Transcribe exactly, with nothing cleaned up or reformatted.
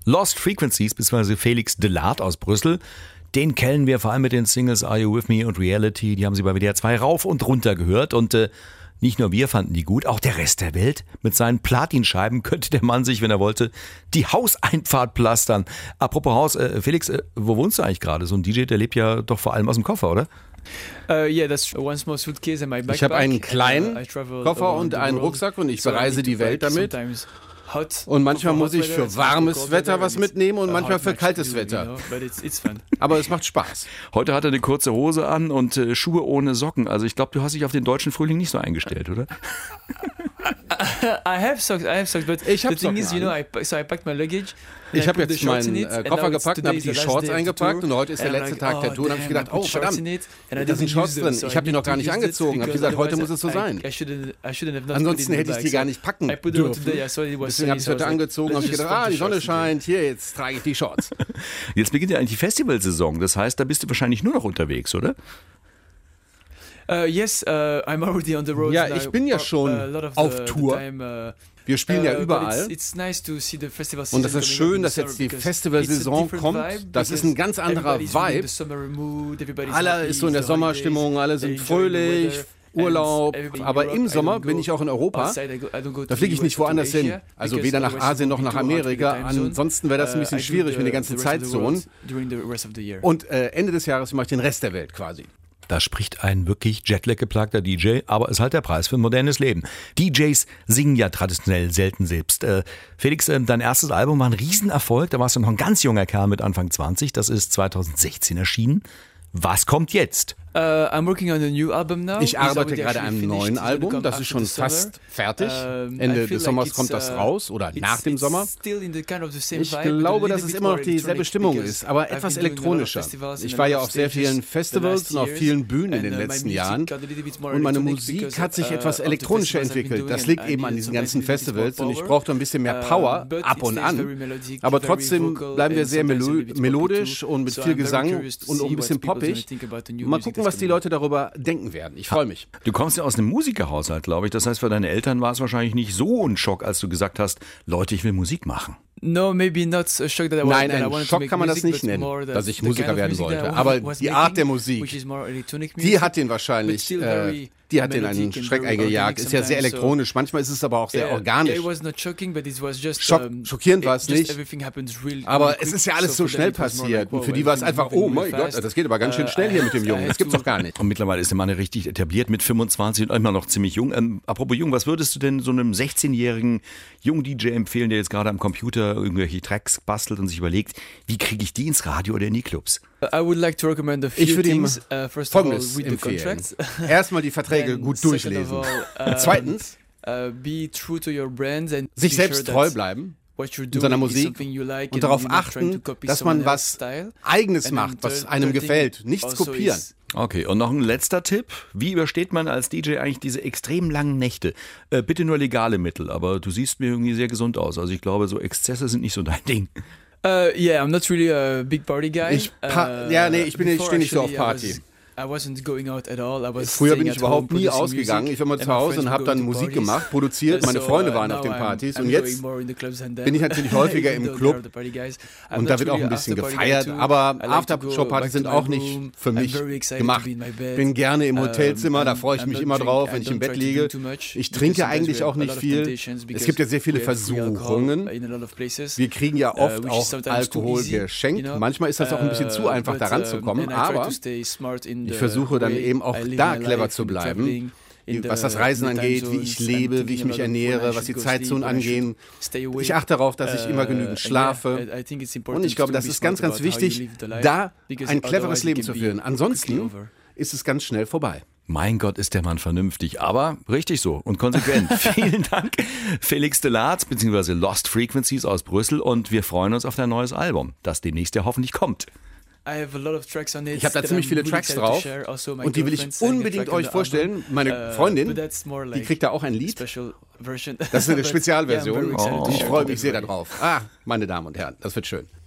Lost Frequencies bzw. Felix Delaat aus Brüssel. Den kennen wir vor allem mit den Singles Are You With Me und Reality. Die haben sie bei W D R zwei rauf und runter gehört. Und äh, nicht nur wir fanden die gut, auch der Rest der Welt. Mit seinen Platinscheiben könnte der Mann sich, wenn er wollte, die Hauseinfahrt pflastern. Apropos Haus, äh, Felix, äh, wo wohnst du eigentlich gerade? So ein D J, der lebt ja doch vor allem aus dem Koffer, oder? Uh, yeah, that's one small suitcase in my backpack. Ich habe einen kleinen uh, Koffer und einen Rucksack und ich bereise die Welt damit. Und manchmal muss ich für warmes Wetter was mitnehmen und manchmal für kaltes Wetter. Aber es macht Spaß. Heute hat er eine kurze Hose an und äh, Schuhe ohne Socken. Also ich glaube, du hast dich auf den deutschen Frühling nicht so eingestellt, oder? I have socks, I have socks, but ich the thing is, you know, I, so I packed my luggage. Ich habe jetzt meinen äh, Koffer gepackt und habe die Shorts eingepackt und heute ist der letzte Tag der Tour und habe ich gedacht, oh verdammt, da sind Shorts drin. Ich habe die noch gar nicht angezogen. Ich habe gesagt, heute muss es so sein. Ansonsten hätte ich die gar nicht packen dürfen. Deswegen habe ich es heute angezogen und habe gedacht, ah, die Sonne scheint, hier, jetzt trage ich die Shorts. Jetzt beginnt ja eigentlich die Festivalsaison. Das heißt, da bist du wahrscheinlich nur noch unterwegs, oder? Uh, yes, uh, I'm already on the road. Ja, ich bin ja schon uh, auf Tour. Time, uh, Wir spielen ja überall. It's, it's nice to see the festival und das ist schön, dass jetzt die Festivalsaison kommt. Das ist ein ganz anderer Vibe. Alle ist so in der Sommerstimmung, alle sind fröhlich. Urlaub, aber im Sommer bin ich auch in Europa. Da fliege ich nicht woanders hin. Also weder nach Asien noch nach Amerika. Ansonsten wäre das ein bisschen schwierig mit den ganzen Zeitzonen. Und äh, Ende des Jahres mache ich den Rest der Welt quasi. Da spricht ein wirklich Jetlag-geplagter D J, aber ist halt der Preis für ein modernes Leben. D Js singen ja traditionell selten selbst. Äh, Felix, äh, dein erstes Album war ein Riesenerfolg. Da warst du noch ein ganz junger Kerl mit Anfang zwanzig. Das ist zwanzig sechzehn erschienen. Was kommt jetzt? Uh, I'm working on a new album now. Ich arbeite gerade an einem neuen Album, das ist schon fast fertig. Uh, Ende des Sommers like kommt das raus oder nach dem Sommer. Kind of ich glaube, dass es immer noch dieselbe Stimmung ist, aber etwas elektronischer. Ich war ja auf sehr vielen Festivals und auf vielen Bühnen in den letzten Jahren und meine Musik hat sich etwas elektronischer entwickelt. Das liegt eben an diesen ganzen Festivals und ich brauchte ein bisschen mehr Power ab und an. Aber trotzdem bleiben wir sehr melo- melodisch und mit viel Gesang und auch ein bisschen poppig. Mal gucken, was die Leute darüber denken werden. Ich freue mich. Du kommst ja aus einem Musikerhaushalt, glaube ich. Das heißt, für deine Eltern war es wahrscheinlich nicht so ein Schock, als du gesagt hast, Leute, ich will Musik machen. No, maybe not a shock that I Nein, ein Schock kann man das nicht nennen, dass ich Musiker werden wollte. Aber die Art der Musik, die hat den wahrscheinlich, äh, die hat den einen Schreck eingejagt. Ist ja sehr elektronisch, manchmal ist es aber auch sehr organisch. Schock, schockierend war es nicht, aber es ist ja alles so schnell passiert. Und für die war es einfach, oh mein Gott, das geht aber ganz schön schnell hier mit dem Jungen. Das gibt's doch gar nicht. Und mittlerweile ist der Mann richtig etabliert mit fünfundzwanzig und immer noch ziemlich jung. Ähm, apropos jung, was würdest du denn so einem sechzehnjährigen jungen D J empfehlen, der jetzt gerade am Computer irgendwelche Tracks bastelt und sich überlegt, wie kriege ich die ins Radio oder in die Clubs? I would like to recommend a few ich würde ihm things. Uh, first Folgendes of all, read the empfehlen. Erstmal die Verträge gut durchlesen. All, uh, Zweitens, uh, be true to your brand and sich selbst treu bleiben in seiner Musik like und darauf achten, dass man was Eigenes macht, was einem gefällt. Nichts kopieren. Okay, und noch ein letzter Tipp. Wie übersteht man als D J eigentlich diese extrem langen Nächte? Äh, bitte nur legale Mittel, aber du siehst mir irgendwie sehr gesund aus. Also ich glaube, so Exzesse sind nicht so dein Ding. Uh, yeah, I'm not really a big party guy. Ich pa- uh, ja, nee, ich bin ich stehe nicht so auf Party. I wasn't going out at all. I was Früher bin ich überhaupt nie ausgegangen. Ich war mal zu Hause und habe dann Musik gemacht, produziert. Meine Freunde waren auf den Partys. Und jetzt bin ich natürlich häufiger im Club. Und da wird auch ein bisschen gefeiert. Aber Aftershow-Partys sind auch nicht für mich gemacht. Ich bin gerne im Hotelzimmer, da freue ich mich immer drauf, wenn ich im Bett liege. Ich trinke eigentlich auch nicht viel. Es gibt ja sehr viele Versuchungen. Wir kriegen ja oft auch Alkohol geschenkt. Manchmal ist das auch ein bisschen zu einfach, da ranzukommen. Aber ich versuche dann eben auch da clever zu bleiben, was das Reisen angeht, wie ich lebe, wie ich mich ernähre, was die Zeitzonen angehen. Ich achte darauf, dass ich immer genügend schlafe. Und ich glaube, das ist ganz, ganz wichtig, da ein cleveres Leben zu führen. Ansonsten ist es ganz schnell vorbei. Mein Gott, ist der Mann vernünftig, aber richtig so und konsequent. Vielen Dank, Felix Delaat, beziehungsweise Lost Frequencies aus Brüssel, und wir freuen uns auf dein neues Album, das demnächst ja hoffentlich kommt. Ich habe da ziemlich viele Tracks drauf und die will ich unbedingt euch vorstellen. Meine Freundin, die kriegt da auch ein Lied. Das ist eine Spezialversion. Ich freue mich sehr darauf. Ah, meine Damen und Herren, das wird schön.